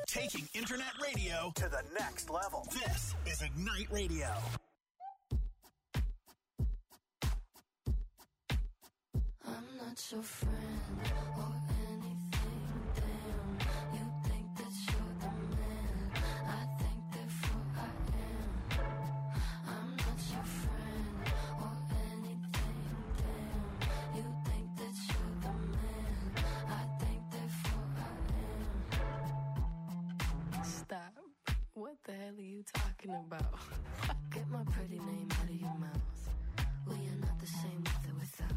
Taking internet radio to the next level. This is Ignite Radio. I'm not your friend or anything, damn. You think that you're the man, I think therefore I am. I'm not your friend or anything, damn. You think that you're the man, I think therefore I am. Stop. What the hell are you talking about? Get my pretty name out of your mouth. We are not the same with or without.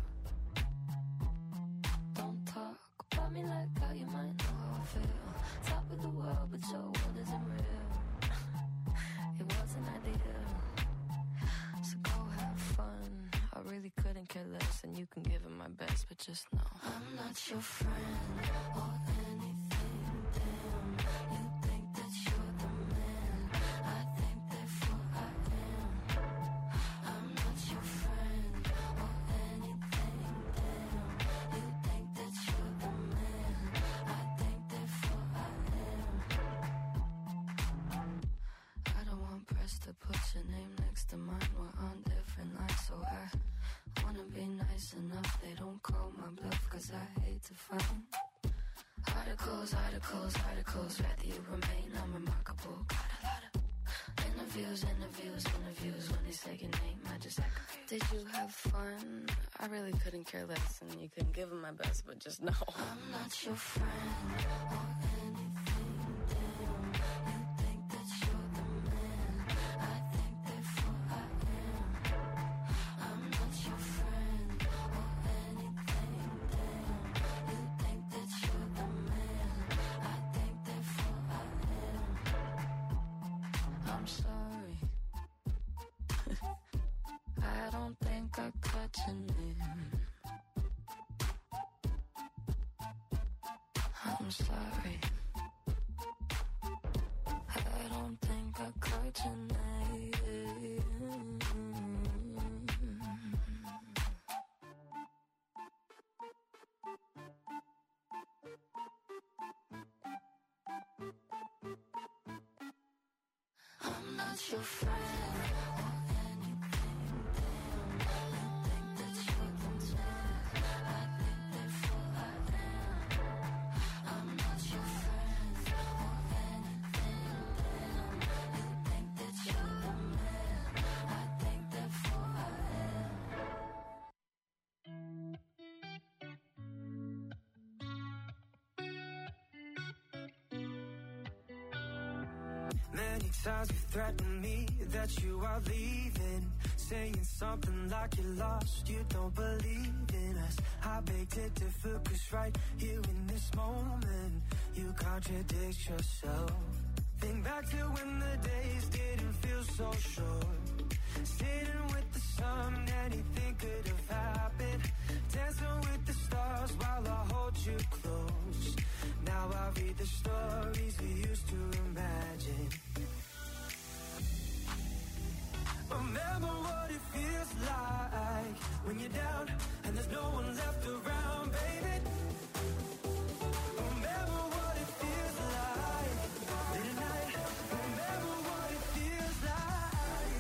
Talk about me like how you might know how I feel. Top of the world, but your world isn't real. It wasn't ideal. So go have fun. I really couldn't care less, and you can give it my best, but just know I'm not your friend or anything, damn. You think that you're the man, I think therefore I am. I'm not your friend or anything, damn. You think that you're the man, I think therefore I am. I don't want press to put your name next to mine. We're on different lines, so I wanna be nice enough. They don't call my bluff, cause I hate to find articles, rather you remain unremarkable. Got a lot of interviews. When they say your name, I just act confused. Did you have fun? I really couldn't care less, and you couldn't give them my best, but just know I'm not your friend or anything, damn. You think that you're the man, I think therefore I am. I'm not your friend or anything, damn. You think that you're the man, I think therefore I am. I'm sorry. I don't think I cut your name. I'm sorry. I don't think I caught your name. I'm not your friend or anything, damn. You think that you're the man, I think therefore I am. I'm not your friend or anything, damn. You think that you're the man, I think therefore I Many times you threatened me that you are leaving, saying something like you're lost, you don't believe in us. I beg to differ, cause right here in this moment you contradict yourself. Think back to when the days didn't feel so short, sitting with the sun, anything could have happened, dancing with the stars while I hold you close. Now I read the stories we used to imagine. Remember what it feels like when you're down and there's no one left around, baby. Remember what it feels like late at night. Remember what it feels like.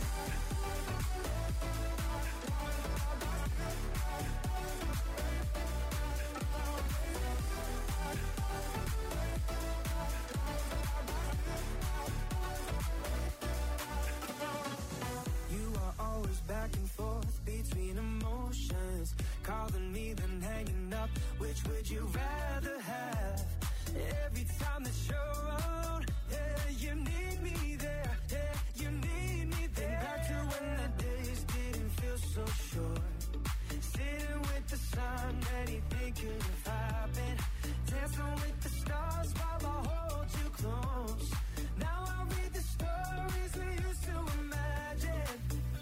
You are always back and forth between emotions, calling me then hanging up. Which would you rather have? Every time that you're around, yeah, you need me there, yeah, you need me there. Think back to when the days didn't feel so short, sitting with the sun, anything could have happened, dancing with the stars while I hold you close. Now I read the stories we used to imagine.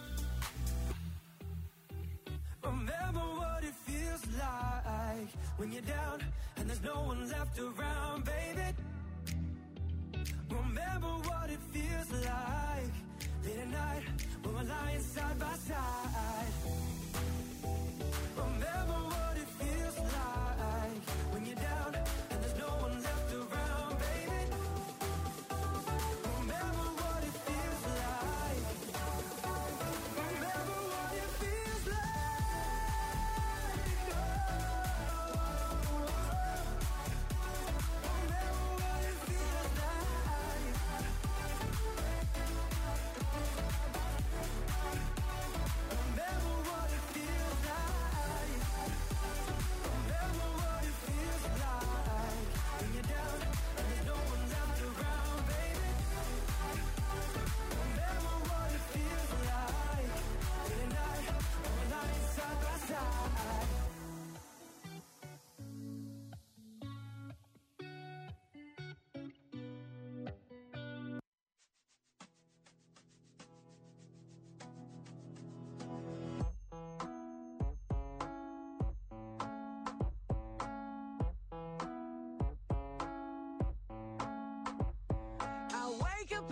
Remember what it feels like when you're down and there's no one left around, baby. Remember what it feels like late at night when we're lying side by side. Remember what it feels like when you're down and there's no one left around, baby.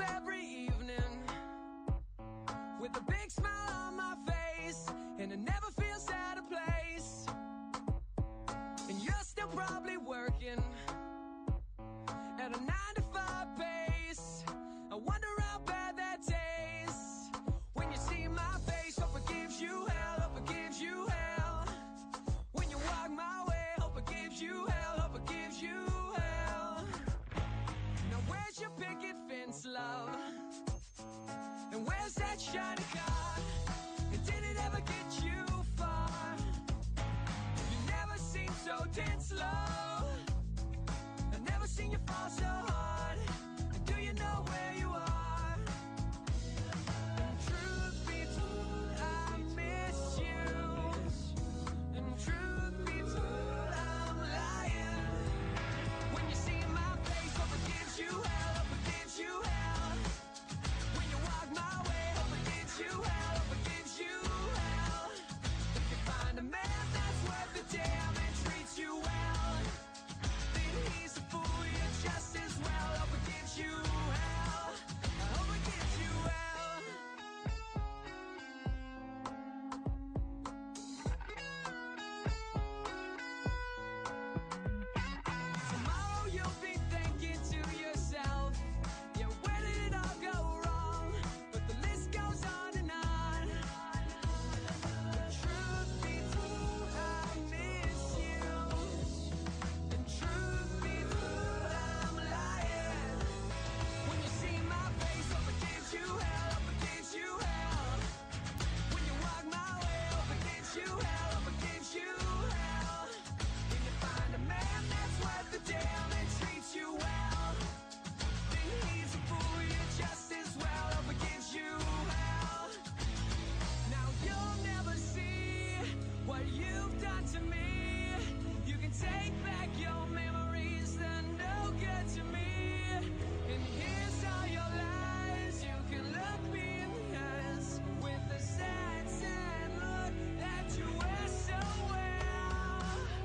every evening with a big smile on my face, and I never feel out of place. And you're still probably working at a 9-to-5 pace. I wonder how bad that tastes when you see my face. Hope it gives you hell, hope it gives you hell. When you walk my way, hope it gives you hell, hope it gives you hell. Now where's your picket fence, love? And where's that shiny car? And did it ever get you far? You never seem so dead slow. I've never seen you fall so hard. Do you know where you are? And truth be told, I miss you. And truth be told, I'm lying. When you see my face, hope it gives you hell, hope it gives you hell. When you walk my way, hope it gives you hell, hope it gives you hell. If you find a man that's worth the damn and treats you well, then he's a fool, you're just as well. Hope it gives you hell, I hope it gives you hell. Tomorrow you'll be thinking to yourself, yeah, where did it all go wrong? But the list goes on and on. Truth be told, I miss you. And truth be told, I'm lying. When you see my face, hope it gives you hell, hope it gives you hell. When you walk my way, hope it gives you hell, hope it gives you hell. When you find a man that's worth the damn and treats you well, then he's a fool, you're just as well. Hope it gives you hell. Now you'll never see what you've done to me. You can take back your memories, they're no good to me. And here's all your lies. You can look me in the eyes with a sad, sad look that you wear so well.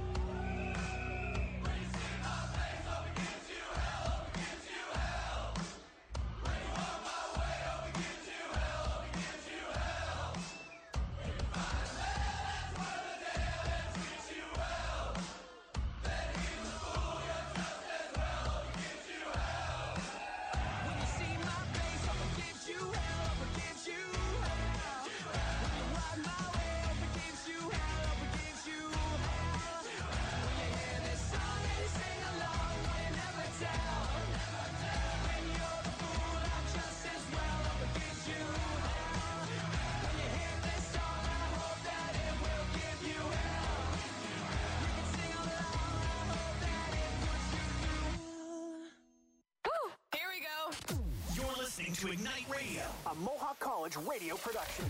When you see my face, hope it gives you hell, hope it gives you hell. When you walk my way, hope it gives you hell, hope it gives you hell. When you find a man that's worth the damn and treats you well, then he's a fool, you're just as well. Hope it gives you hell. When you see my face, hope it gives you hell, hope it gives you hell. When you walk my way, hope it gives you hell, hope it gives you hell. When you hear this song and you sing along, but you never tell. When you're the fool, I'm just as well, hope it gives you hell. When you hear this song, I hope that it will give you hell. You can sing along, I hope that it puts you through hell. Here we go. You're listening to Ignite Radio, a Mohawk College radio production.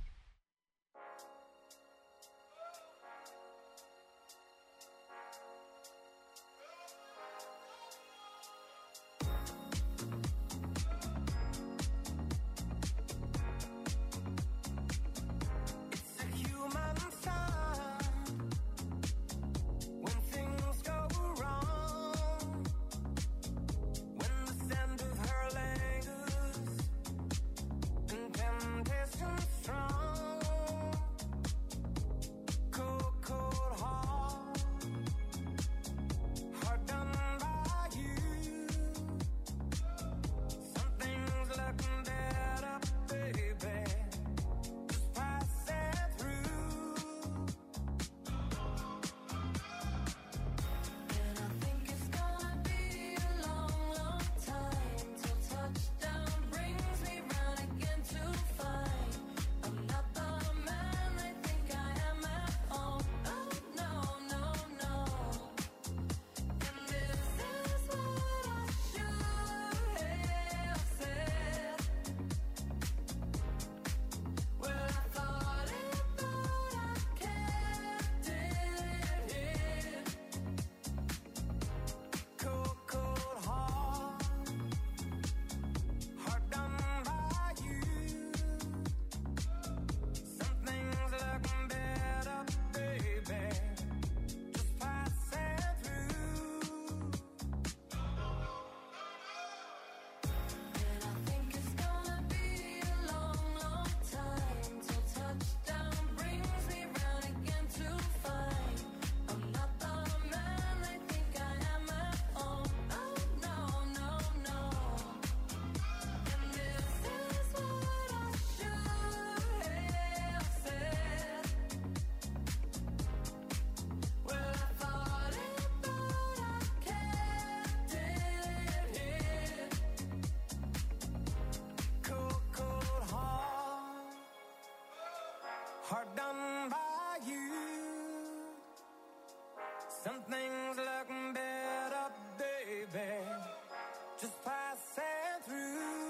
It's a human sign when things go wrong, when the scent of her lingers and temptation strong. hard done by you. Some things look better, baby, just passing through.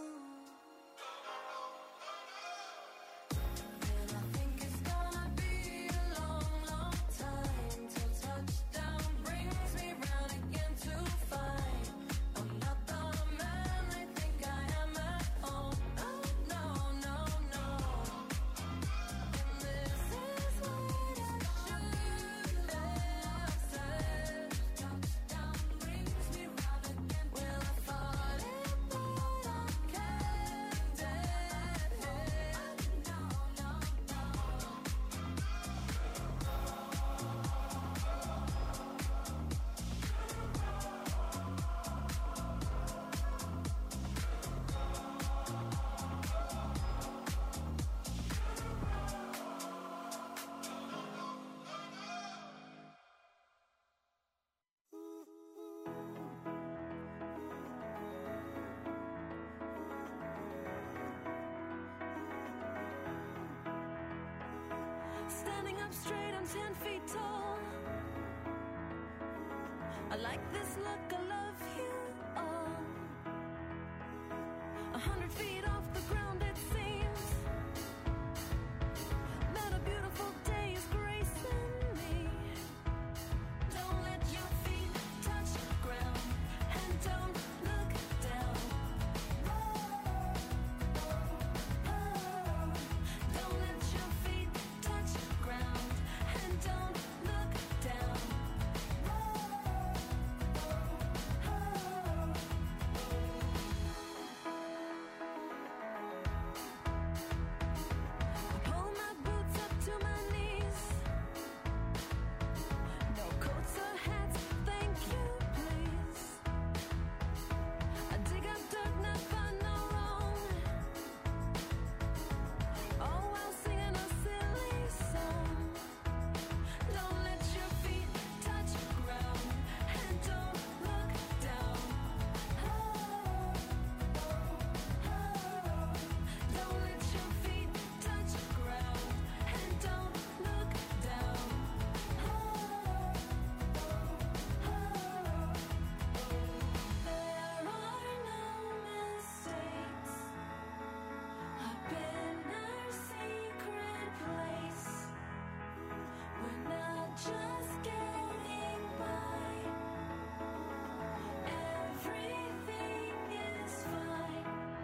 Standing up straight, I'm 10 feet tall. I like this look, I love you all. 100 feet off the ground it seems, that a beautiful day is gracing me. Don't let your feet touch the ground, and don't look down. Don't let your feet touch the ground, and don't look down. Pull my boots up to my knees. No coats or hats, thank you, please. I dig up dirt, not find no wrong. All while singing a silly song. Don't let your feet touch the ground, and don't look down. Don't let your feet touch the ground, and don't look down. There are no mistakes. I've been our secret place. We're not just getting by. Everything is fine.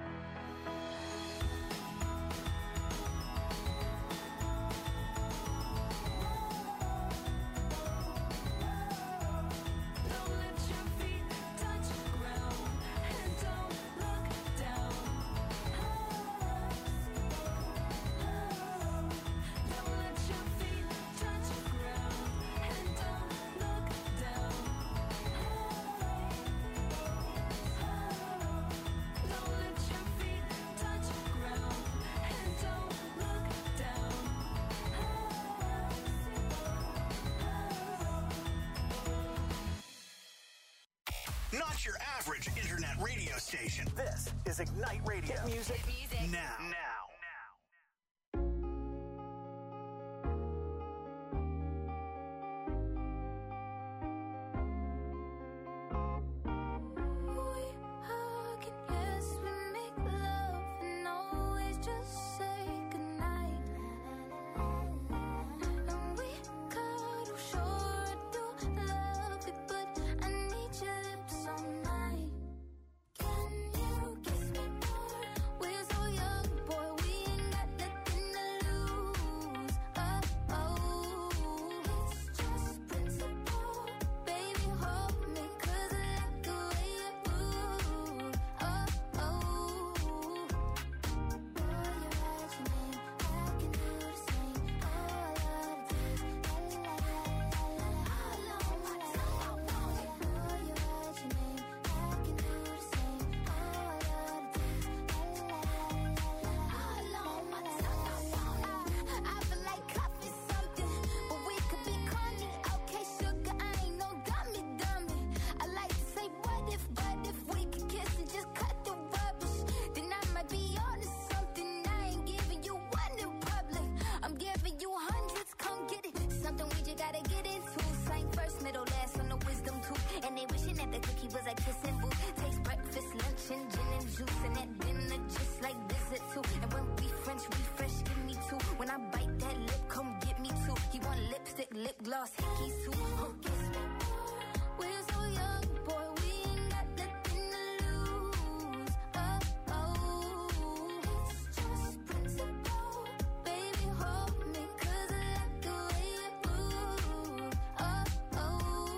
Don't let your feet touch the ground, and don't look down. Don't let your feet touch the ground, and don't look down. Don't let your feet touch the ground, and don't look down. Not your average internet radio station. This is Ignite Radio. Hit music now. We hug and yes, we make love and always just say goodnight. And we cuddle, sure I do love it, but I need your lips all night. Can you kiss me more? We're so young, boy, lost keys to kiss me. We're so young, boy, we ain't got nothing to lose. Oh, oh, it's just principle. Baby, hold me, 'cause I like the way you move. Oh, oh.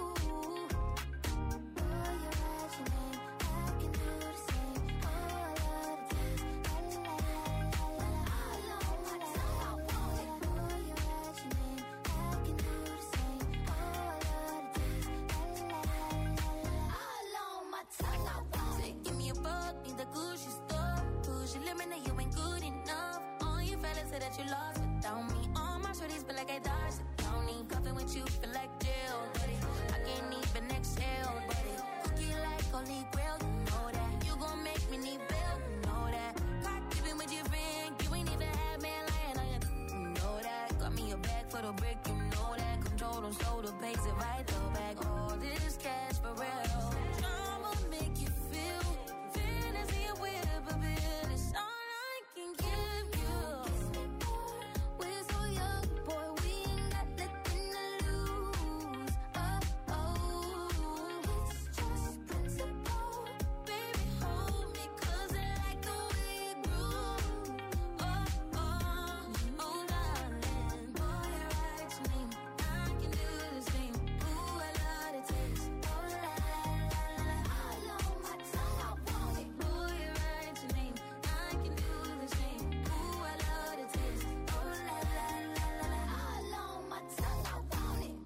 Boy, you write your name, I can do the same. Oh, I love the taste. La la la la la la. All on my tongue, I want it. Boy, you write your name, I can do the same. Oh, I love the taste. La la la la la. All on my tongue, I want it. Give me a buck, need the Gucci store. Push your limit, that you ain't good enough. All your fellas say that you lost without me. All my shorties feel like I dodged the county. Cuffing with you feel like jail, buddy. I can't even exhale, buddy. Cookie like Holy Grail, you know that. You gon' make me need bail, you know that. Caught dipping with your friend, you ain't even had man lying on you know that. Got me a bag for the brick, you know that. Control them, so the pays it right, though back. All this cash for real. I'ma make you feel fantasy with a bill. It's all I can give you. We're so young, boy, we ain't got nothing to lose. Oh, oh, it's just principle. Baby, hold me, 'cause I like the way you groove. Oh, oh, oh, darling. Boy, you write your name, I can do the same. Ooh, I love the taste. Oh, la, la, la, la. All on my tongue, I want it. Boy, you write your name, I can do the same. Ooh, I love the taste. Oh, la, la, la, la, la. All on my tongue, I want it.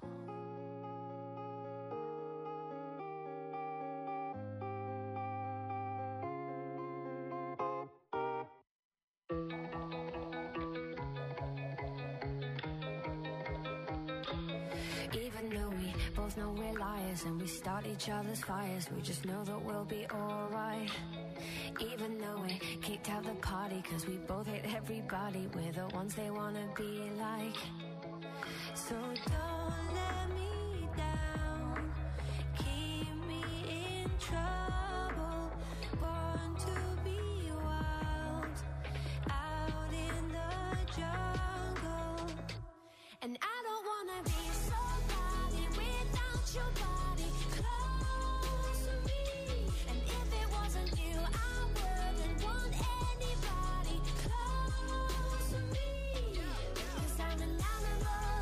Even though we both know we're liars and we start each other's fires, we just know that we'll be alright. Even though we kicked out the party 'cause we both hate everybody, we're the ones they wanna be like. So don't let me down, keep me in trouble, born to be wild, out in the jungle. And I don't wanna be somebody without your body close to me. And if it wasn't you, I wouldn't want anybody close to me. 'Cause I'm an animal,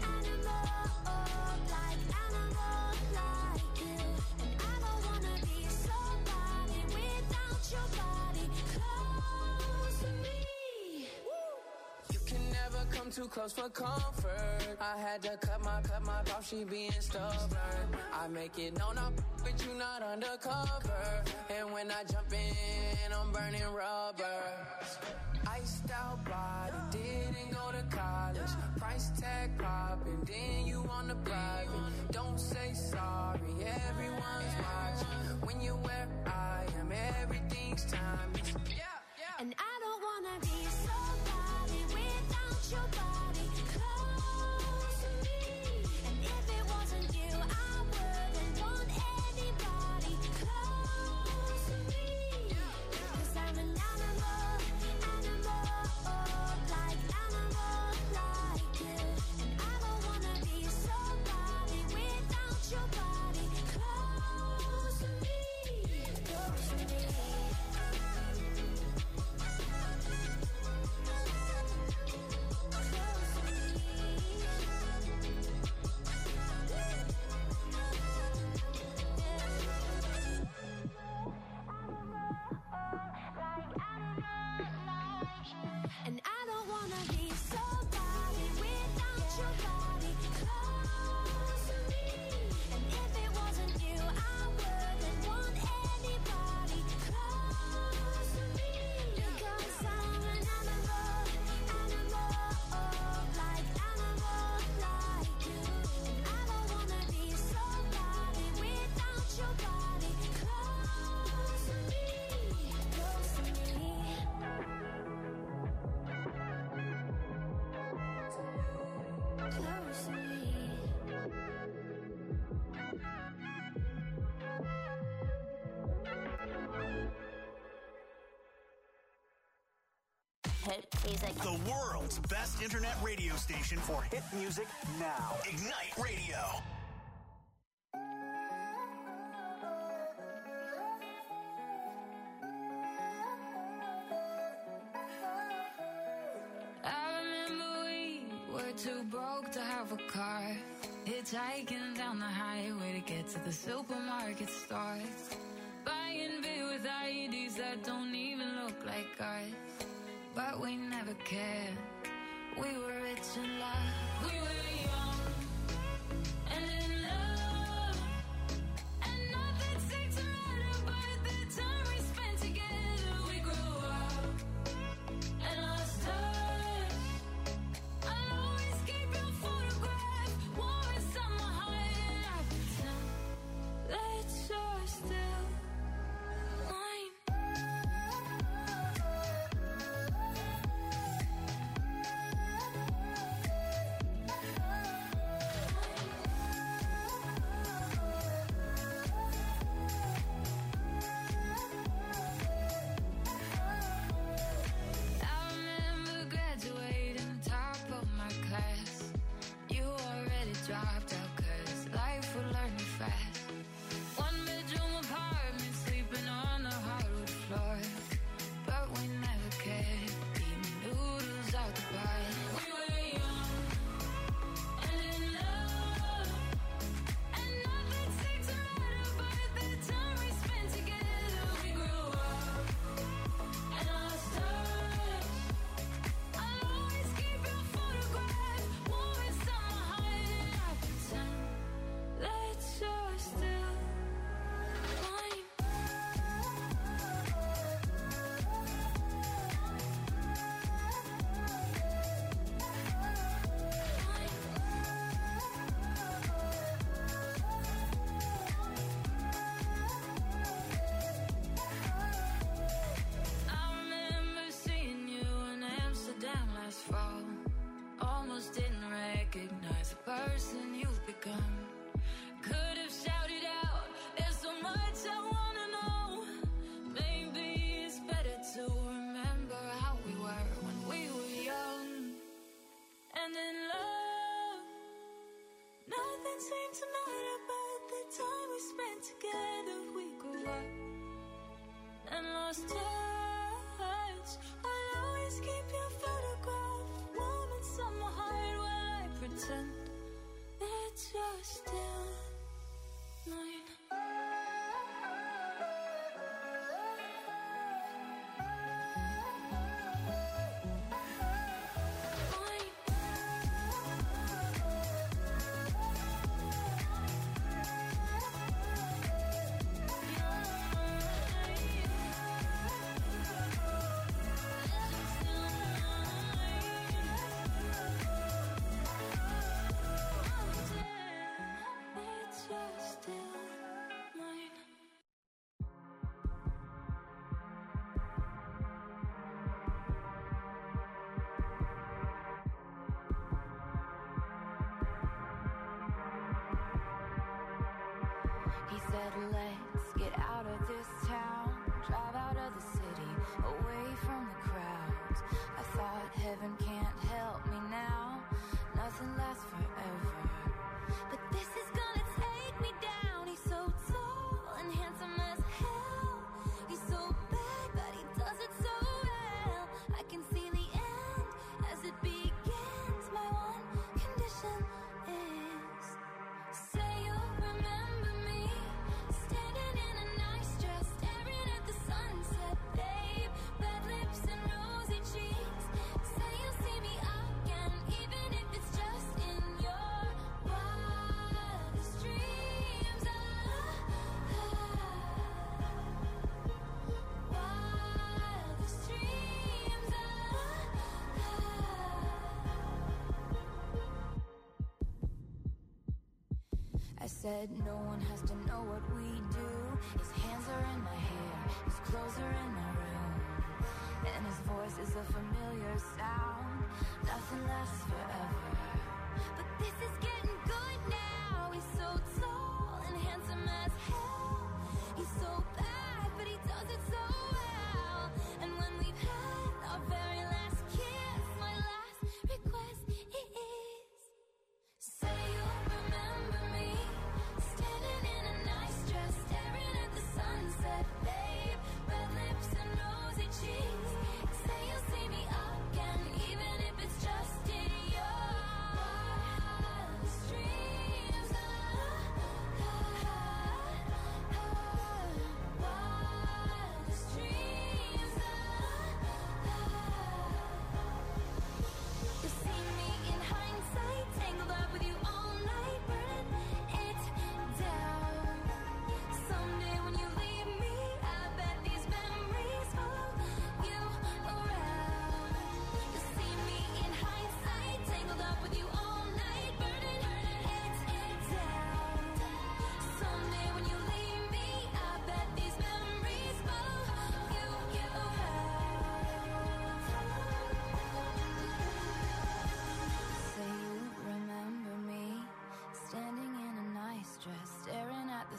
like animal like you. And I don't wanna be somebody without your body close to me. You can never come too close for comfort. I had to cut my off, she being stubborn. I make it known I'm but you not undercover. And when I jump in, I'm burning rubber. Iced out body, didn't go to college. Price tag popping, then you on the private. Don't say sorry, everyone's watching. When you're where I am, everything's timeless. And I don't wanna be somebody without your body close to me. And if it wasn't you, I wouldn't want anybody close to me. 'Cause I'm an animal, like animal like you. And I don't wanna be somebody without hit music. The world's best internet radio station for hit music now. Ignite Radio. I remember we were too broke to have a car. Hitchhiking down the highway to get to the supermarket store. Buying beer with IEDs that don't even look like ours. But we never cared. We were rich in love. We were young and in love. And nothing seemed to matter by the time we spent together. We grew up and lost touch. I'll always keep your photograph warm inside my heart. And I pretend that you're still mine. I remember graduating top of my class. You already dropped out 'cause life would learn you fast. One bedroom apartment, sleeping on the hardwood floor. But we never cared, eating noodles out the bar. We were young and in love. And nothing seemed to matter by the time we spent together. We grew up and lost touch. I'll always keep your photograph warm inside my heart. And I pretend that you're still mine. I remember seeing you in Amsterdam last fall. Almost didn't recognize the person you've become. Could have shouted out, there's so much I wanna know. Maybe it's better to remember how we were when we were young and in love. Nothing seemed to matter but the time we spent together. We grew up and lost touch. I'll always keep your photograph warm inside my heart while I pretend that you're still mine. He said, let's get out of this town, drive out of the city, away from the crowds. I thought heaven can't help me now, nothing lasts forever. But this is gonna take me down. He's so tall and handsome as hell. He's so bad, but he does it so well. I can see the end as it begins. My one condition is, say you'll remember me, standing in a nice dress, staring at the sunset. Babe, red lips and rosy cheeks. Say you'll see me again, even if it's just in your wildest dreams. Wildest dreams. I said no one has to know what we do. His hands are in my hair, his clothes are in my room, and his voice is a familiar sound. Nothing lasts forever, but this is getting good now. He's so tall and handsome as hell. He's so bad, but he does it so well. And when we've had our very last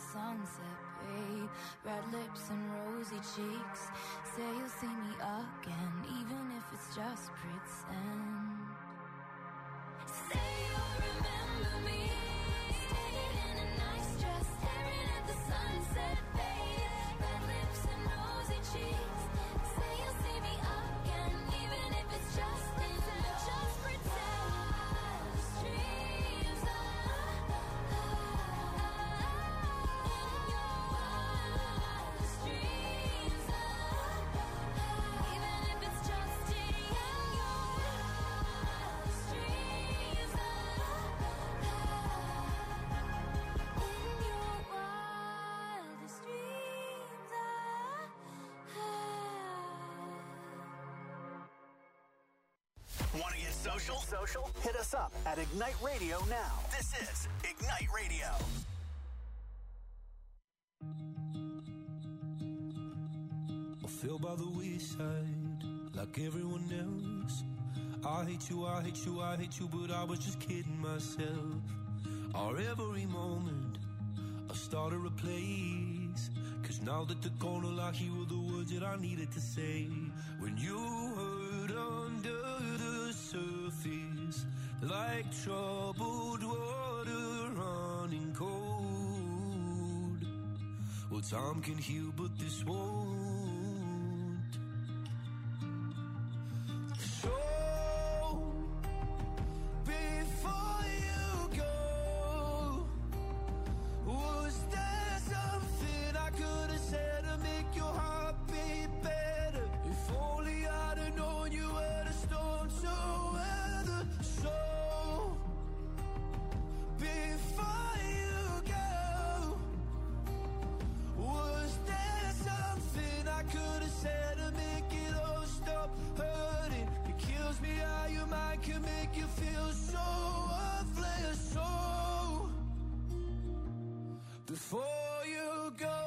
sunset, babe. Red lips and rosy cheeks. Say you'll see me again, even if it's just pretend. Say you'll remember me, standing in a nice dress, staring at the sunset, babe. Red lips and rosy cheeks. Say you'll see me again, even if it's just pretend. Streams in your wildest dreams, even if it's just in your wildest dreams, in your wildest dreams. Want to get social? Hit us up at Ignite Radio now. This is Ignite Radio. I fell by the wayside like everyone else. I hate you, I hate you, I hate you, but I was just kidding myself. Our every moment I started a place, 'cause now that they're gone, I hear the words that I needed to say. When you hurt under the surface, like troubled water running cold. Well, time can heal, but this won't. So, before you go, was there something I could have said to make your heart beat better? If only I'd have known you were the storm to weather. So, before you go, was there something I could have said to make it all stop hurting? It kills me how your mind can make you feel so worthless. So, before you go,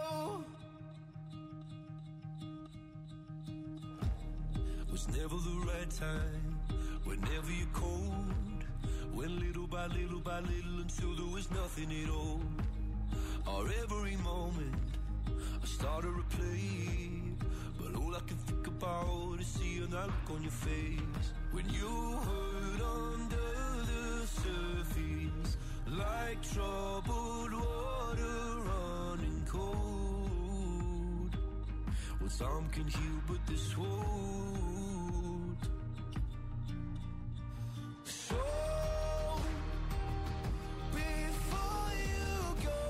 was never the right time, whenever you're cold. Went little by little by little until there was nothing at all. Our every moment I started to play, but all I can think about is seeing that look on your face. When you hurt under the surface, like troubled water running cold. Well, some can heal, but this won't. So, before you go,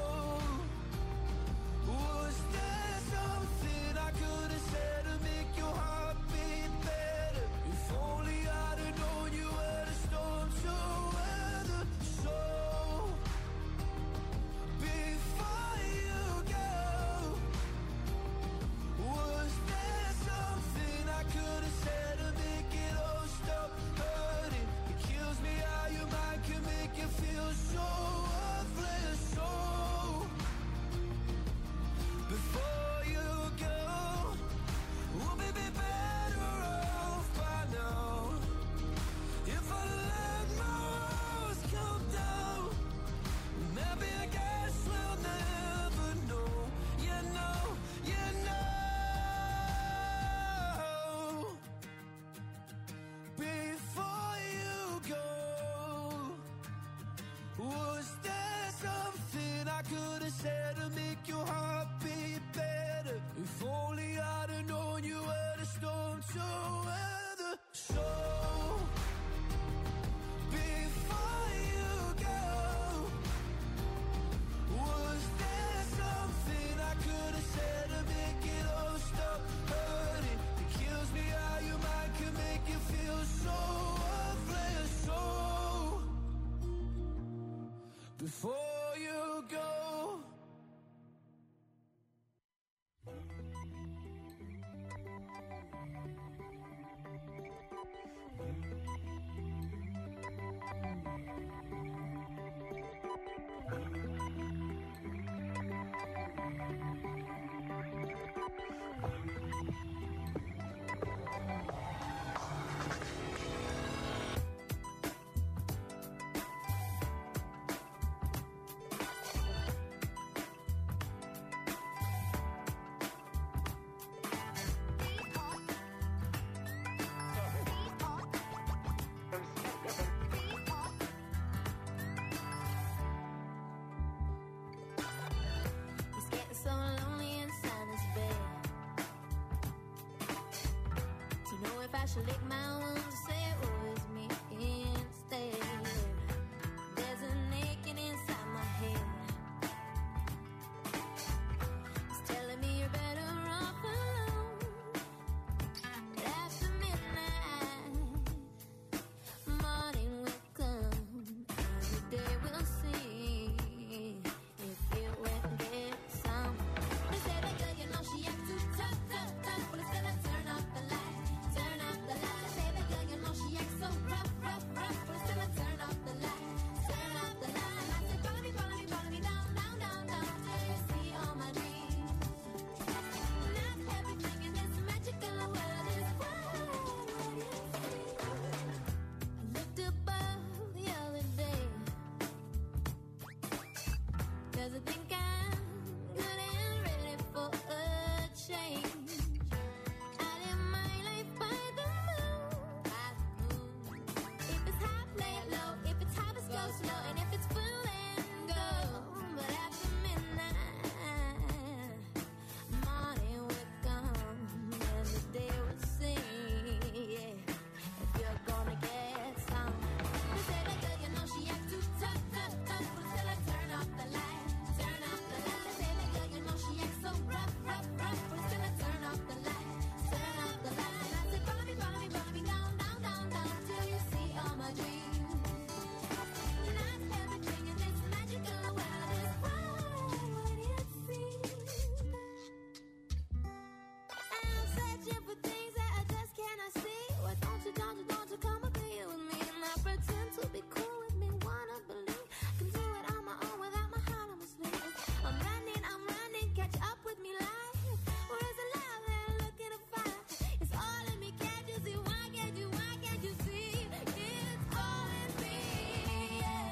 was there something I could have said to make your heart beat better? If only I'd have known you were the storm to weather. So, before you go, was there something I could have said should lick my wounds and say it was me instead. There's a naked inside my head. It's telling me you're better off alone. But after midnight, morning will come. Every day we'll see if it went get some. They say that girl, you know she acts too tough, tough, tough. But it's gonna turn up the light, turn up the light. They say that girl, you know she acts so rough, rough, rough. But it's gonna turn up the light, turn up the light. I said, follow me, follow me, follow me down, down, down, down till you see all my dreams. Not everything in this magical world is what you see. I looked above the other day, 'cause I think I'm good and ready for a change. I live my life by the moon. If it's high, play it low. If it's high, let's go slow. And if it's full, then go. But after midnight, morning will come and the day will sing. Yeah, if you're gonna get some. They say that girl, you know she acts too tough, tough, tough. But still I turn up the light, turn up the light. They say that girl, you know she acts so rough, rough, rough. But still I turn up the light, turn up the light. And I say, follow me, follow me, follow me down, down, down, down till you see all my dreams. Not everything in this magical world is what it seems. I'm searching for things that I just cannot see. Why don't you come up here with me? And not pretend to be cool with me. Wanna believe I can do it on my own without my heart on my sleeve. I'm running, catch up with me life. Where is the love that I'm looking to find? It's all in me, can't you see? Why can't you see? It's all in me, yeah.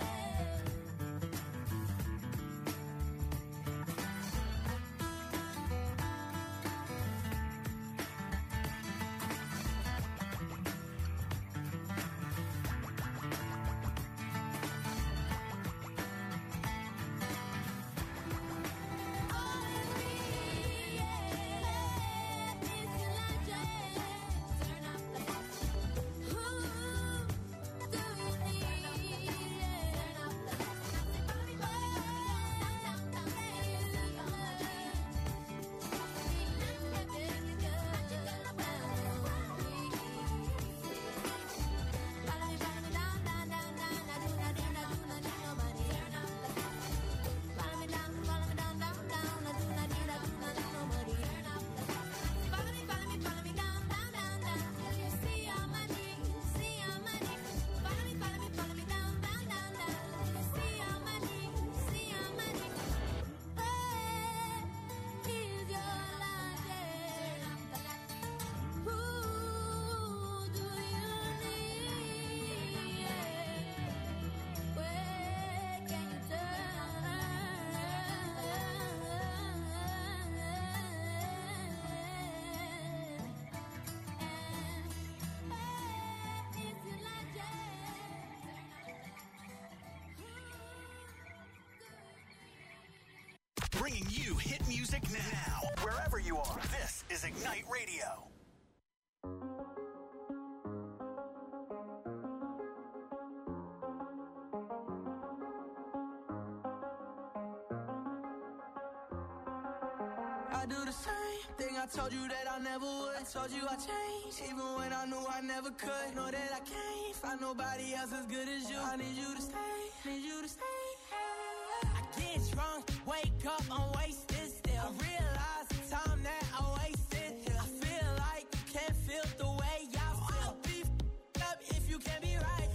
Bringing you hit music now. Wherever you are, this is Ignite Radio. I do the same thing I told you that I never would. I told you I changed, even when I knew I never could. Know that I can't find nobody else as good as you. I need you to stay, need you to stay. I get drunk, wake up, I'm wasted still. I realize the time that I wasted. I feel like you can't feel the way I feel. I'll be f***ed up if you can't be right.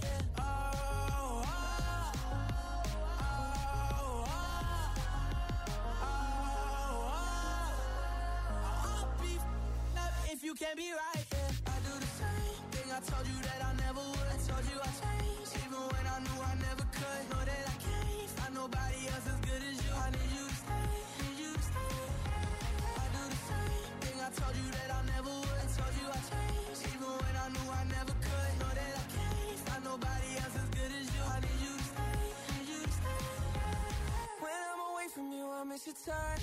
If you can't be right, yeah. I do the same thing I told you that I never would. I told you I changed, even when I knew I never could. Know that I can't find nobody else as good as you. I need you to stay, need you to stay. I do the same thing I told you that I never would. I told you I changed, even when I knew I never could. Know that I can't find nobody else as good as you. I need you to stay, need you to stay. When I'm away from you, I miss your touch.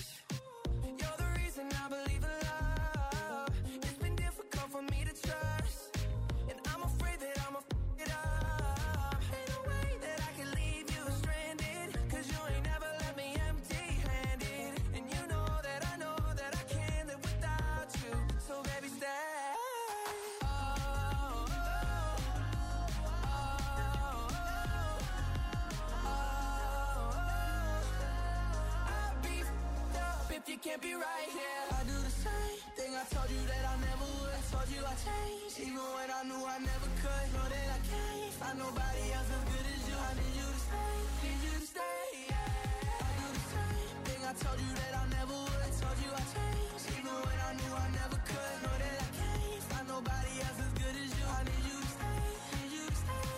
You're the reason I believe in love. For me to trust, you can't be right here. I do the same thing I told you that I never would. I told you I changed, even when I knew I never could. Know that I can't find nobody else as good as you. I need you to stay, need you to stay, yeah. I do the same thing I told you that I never would. I told you I changed, even when I knew I never could. Know that I can't find nobody else as good as you. I need you to stay, need you to stay,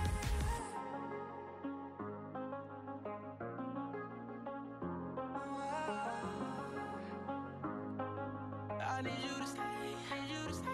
I need you to stay, need you to stay.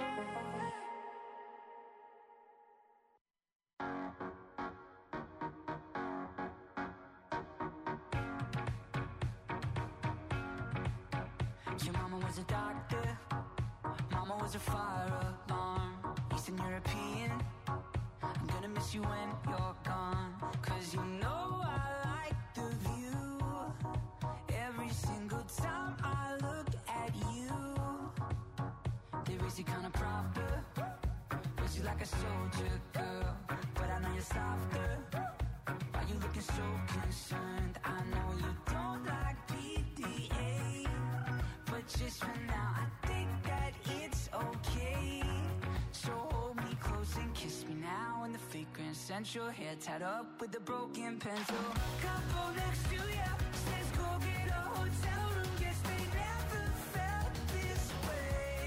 Your mama was a doctor, mama was a fire alarm. Eastern European, I'm gonna miss you when you're gone. Cause you know I like the view. Every single time I look at you, they raise you kind of proper, raise you like a soldier girl. But I know you're softer. Why you looking so concerned? I know you don't like PDA, but just for now I think that it's okay. So hold me close and kiss me now in the fragrance. Central hair tied up with a broken pencil. Couple next to you says go get a hotel room. Guess they never felt this way.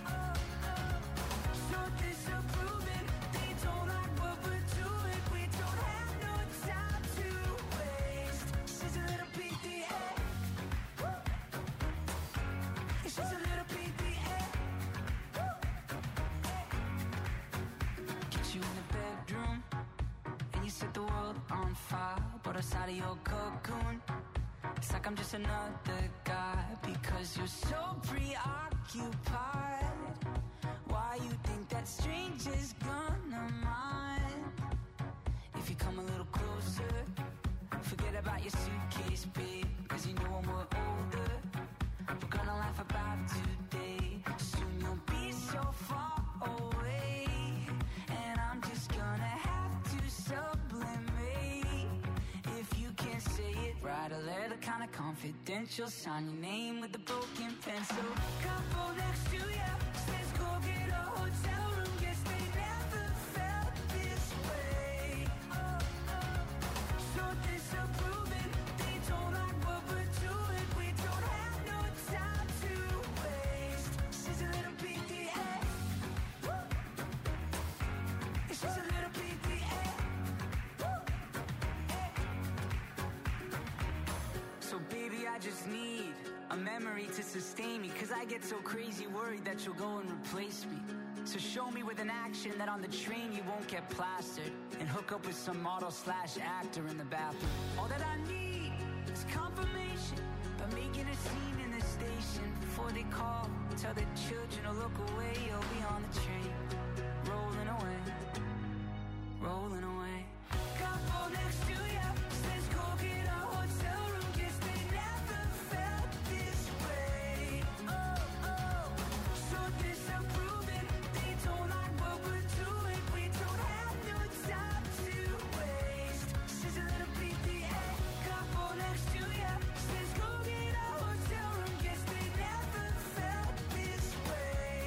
So disapproving, they don't like what we're doing. We don't have no time to waste. She's a little PDA. It's just a little PDA. Get you in the bedroom and you set the world on fire. But outside of your cocoon, it's like I'm just another guy. Because you're so preoccupied. Why you think that stranger's gonna mind? If you come a little closer, forget about your suitcase, babe. Cause you know when we're older, we're gonna laugh about today. Soon you'll be so far away, and I'm just gonna have to sublimate. If you can't say it, write a letter kinda confidential. Sign your name with a broken pencil. Couple next to you says go get a hotel room. Guess they never felt this way. So disapproving, they don't like what we're doing. We don't have no time to waste. She's a little PDA. It's just a little PDA. So baby, I just need a memory to sustain me. Cause I get so crazy worried that you'll go and replace me. So show me with an action that on the train you won't get plastered, and hook up with some model/actor in the bathroom. All that I need is confirmation by making a scene in the station. Before they call, tell the children to look away. You'll be on the train, rolling away, rolling away. Couple next to you says go get a hotel room. Guess they never felt this way. So disapproving, they don't like what we're doing. We don't have no time to waste. She's a little PDA. Couple next to you says go get a hotel room. Guess they never felt this way.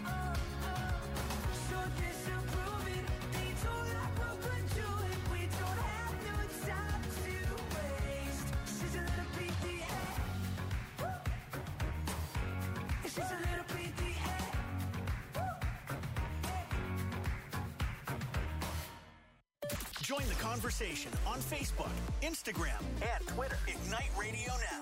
So disapproving, they don't like what we're doing. We don't have no time to waste. She's a little PDA. It's just a little PDA. Join the conversation on Facebook, Instagram, and Twitter. Ignite Radio Now.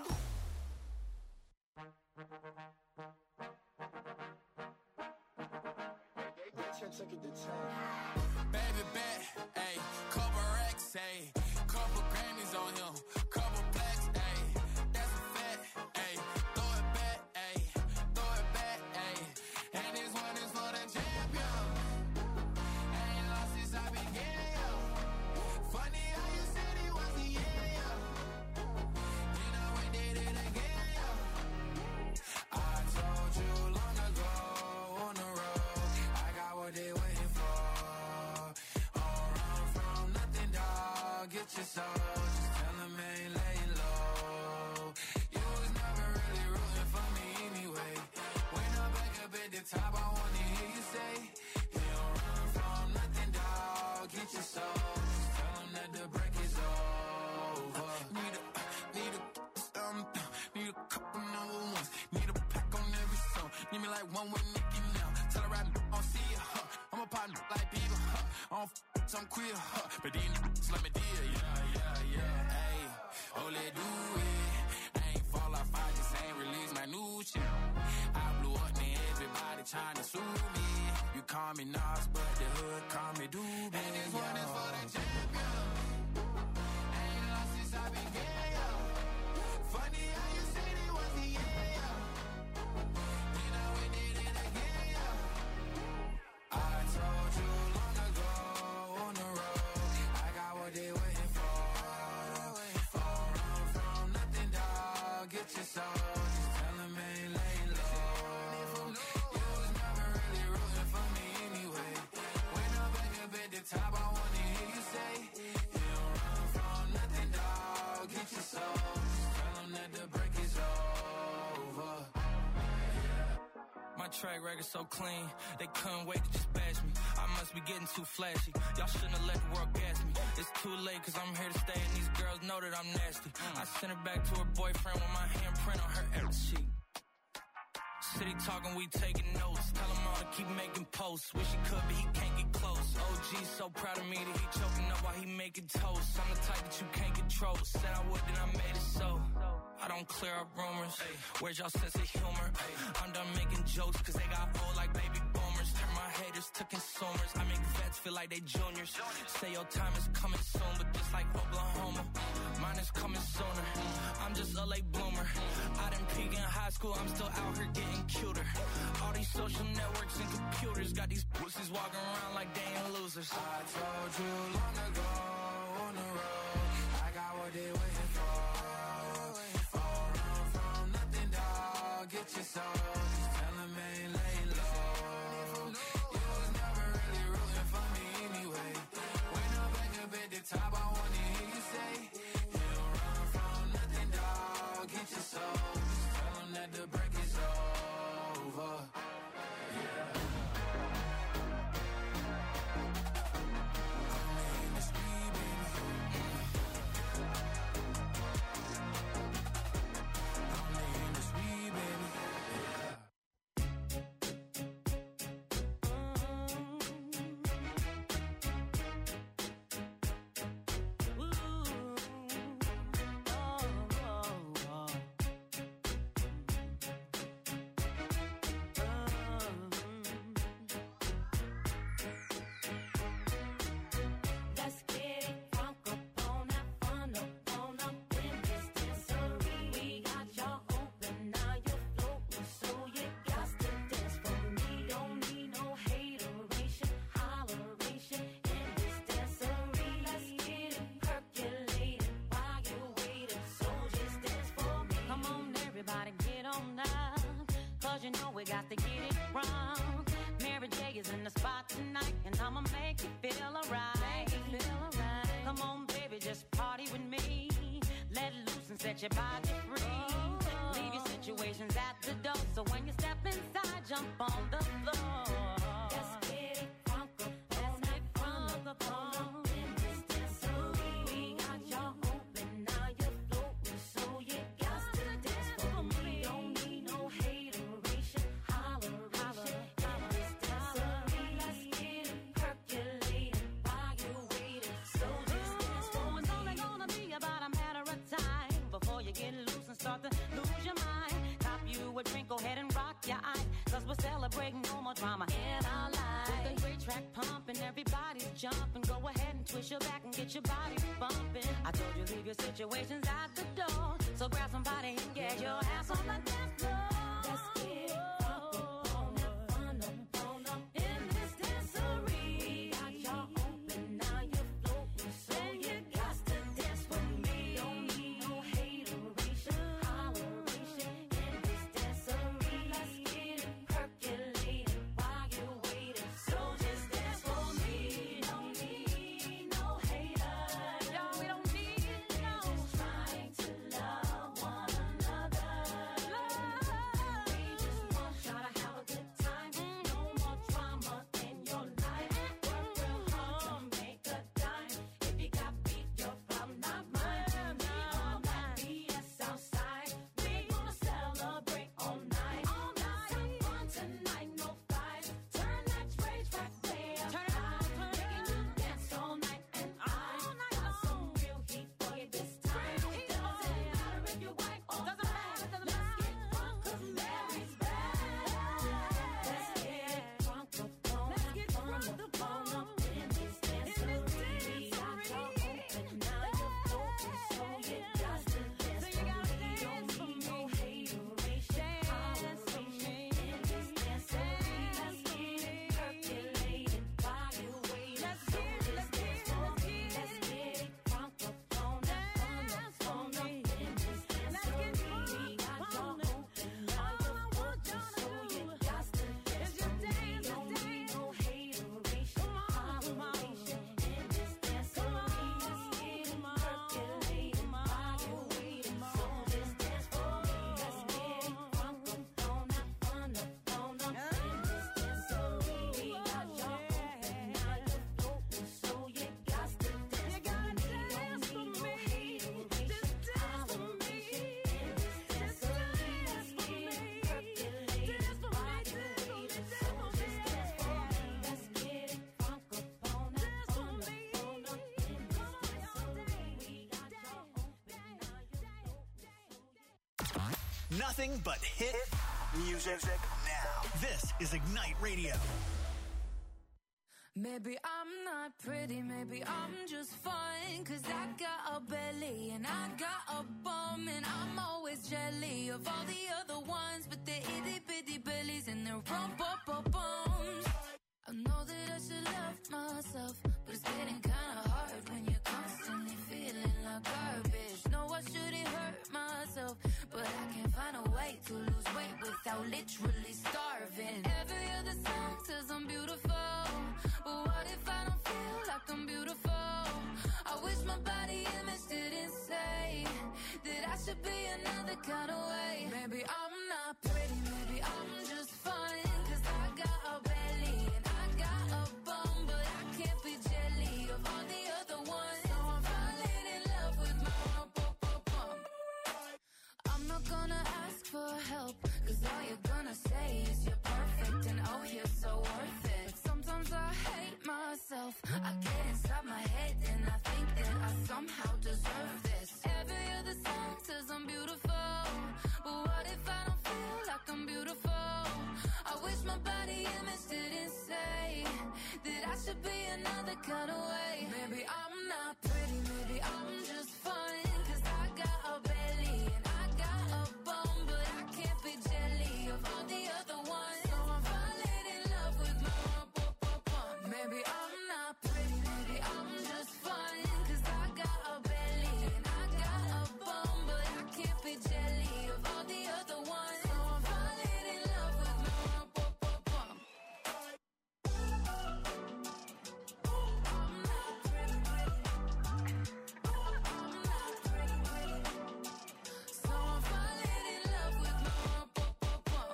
Baby bet, ayy, couple racks, ayy, couple Grammys on him, couple blacks, ayy, that's a fact, ayy, throw it back, ayy, throw it back, ayy, and this one is for the champion, ain't lost since I began, yo, funny how you said it was the end, yo, you know we did it again, yo, I told you long ago on the road, I got what they waiting for. Get your soul, just tell them ain't laying low. You was never really like one with Nicki now. Tell her I don't see ya, huh? I'm a partner like Bieber, huh? I don't f***, I'm queer, huh? But these niggas let me deal, yeah. Hey, oh, let's do it. I ain't fall off, I just ain't release my new shit. I blew up, then everybody trying to sue me. You call me Nas, but the hood call me Doobie. And this one is for the champion. I ain't lost since I began, yo. Funny how you said it was the end, yo. You know we did it again, yo. I told you long ago on the road, I got what they waiting for. Don't run from nothing, dog. Get your soul. Just tell them ain't laying low. You was never really rooting for me anyway. When I'm back up at the top, I wanna hear you say, you don't run from nothing, dog. Get your soul. Just tell them that the break is over. My track record so clean, they couldn't wait to just bash me. I must be getting too flashy. Y'all shouldn't have let the world gas me. It's too late cause I'm here to stay and these girls know that I'm nasty. I sent her back to her boyfriend with my handprint on her every sheet. City talking, we taking notes. Tell him all to keep making posts. Wish he could, but he can't get close. OG so proud of me that he choking up while he making toast. I'm the type that you can't control. Said I would, then I made it so. I don't clear up rumors. Where's y'all sense of humor? I'm done making jokes cause they got old like baby boomers. Turn my haters to consumers. I make vets feel like they juniors. Say your time is coming soon, but just like Oklahoma, mine is coming sooner. I'm just a late bloomer. I didn't peak in high school, I'm still out here getting cuter. All these social networks and computers got these pussies walking around like they ain't losers. I told you long ago on the road, I got what they waiting for. Don't run from nothing, dog. Get your soul. Just tell them ain't laying low. You was never really rooting for me anyway. When I'm back up at the top, I wanna hear you say, you don't run from nothing, dog. Get your soul. Just tell them that the break is over. You know we got to get it wrong. Mary J is in the spot tonight, and I'ma make you feel alright. Come on, baby, just party with me. Let loose and set your body free. Leave your situations at the door, so when you step inside, jump on the floor. Let's get it crunk up, let's get crunk up on in this dancery. We got y'all open, now you're floating, so you got to dance for me. Don't need no hater. Start to lose your mind. Cop you a drink, go ahead and rock your eyes. Cause we're celebrating no more drama in our lives. With a great track pumping, everybody's jumping. Go ahead and twist your back and get your body bumping. I told you leave your situations at the door. So grab somebody and get your ass on the dance floor. Let's get up on that fun up in this dancery. Got y'all open, now you're floating, so you got to dance with me. Don't need no hateration, holleration in this dancery. Let's get it percolated while you're waiting, so just dance for me. Don't need no haters, no, we don't need no. Just trying to love one another. Nothing but hit music now. This is Ignite Radio. Maybe I'm not pretty, maybe I'm just fine. Cause I got a belly and I got a bum. And I'm always jelly of all the other ones. But they're itty bitty bellies and they're bums. I know that I should love myself, but it's getting kinda hard when you're constantly feeling like garbage. No, I shouldn't hurt myself, but I can't find a way to lose weight without literally starving. Every other song says I'm beautiful, but what if I don't feel like I'm beautiful? I wish my body image didn't say that I should be another kind of way. Maybe I'm not pretty, maybe I'm just fine. Cause I got a belly and I got a bum, but I can't be jelly of all the other ones. So I'm falling in love with my bum. I'm not gonna ask for help, cause all you're gonna say is you're perfect and oh you're so worth it. But sometimes I hate myself, I get inside my head and I think that I somehow deserve this. Every other song says I'm beautiful, but what if I don't feel like I'm beautiful? I wish my body image didn't say that I should be another kind of way. Maybe I'm not pretty, maybe I'm just fine. Cause I got a belly and I got a bum, but I can't be jelly of all the other ones. So I'm falling in love with my bum. Maybe I'm not pretty, maybe I'm just fine. Cause I got a belly and I got a bum, but I can't be jelly of all the other ones. So I'm falling in love with my bum. I'm not pretty, I'm not pretty, so I'm falling in love with my bum.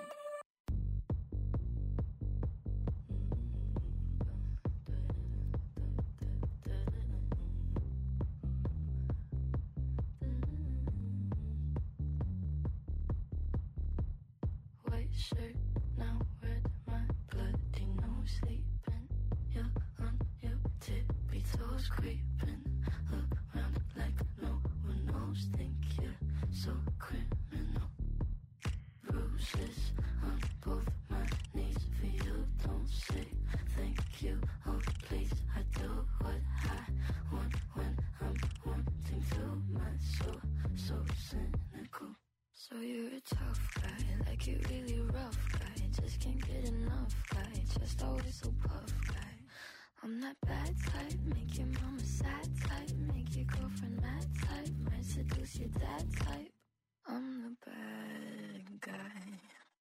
White shirt, now red, my bloody nose sleeping. You're on your tippy toes, creeping around like no one knows. Think you're so criminal. Bruises on both my knees for you. Don't say thank you, oh please. I do what I want when I'm wanting to. My soul so cynical. So you're a tough guy, like you're really rough guy. Just can't get enough guy, just always so puff guy. I'm that bad type, make your mama sad type, make your girlfriend mad type, might seduce your dad type. I'm the bad guy.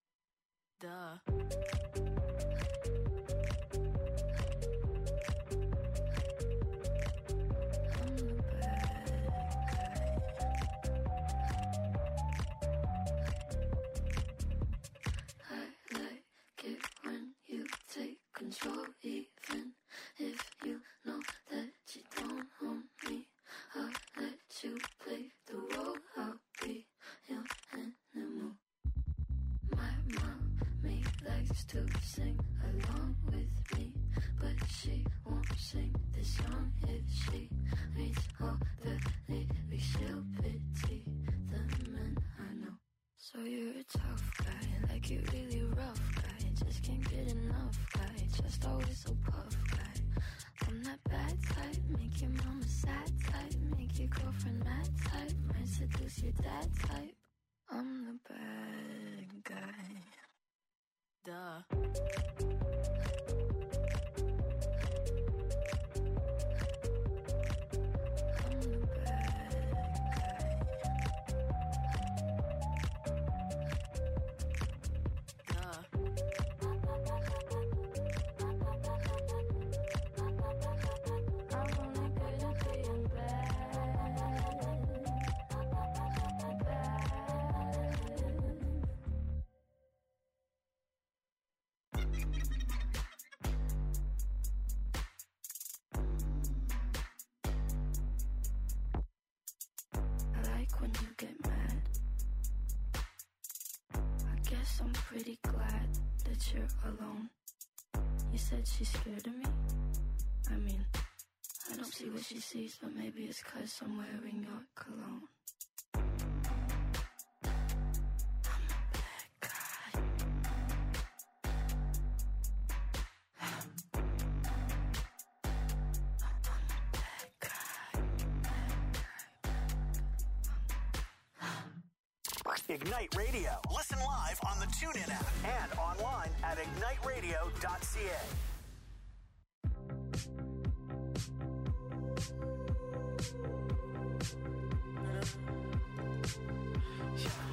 Duh. I'm the bad guy. I like it when you take control, even if you know that you don't own me. I'll let you play the role, I'll be your animal. My mommy likes to sing along with me, but she won't sing the song if she reads all the lyrics. She'll pity the men I know. So you're a tough guy, like you're really rough guy. Just can't get enough guy, just always so puff guy. I'm that bad type, make your mama sad type, make your girlfriend mad type, might seduce your dad type. I'm the bad guy. Duh. I'm the when you get mad. I guess I'm pretty glad that you're alone. You said she's scared of me? I mean, I don't see what she sees, but maybe it's 'cause I'm wearing your cologne. Ignite Radio. Listen live on the TuneIn app and online at igniteradio.ca. Yeah.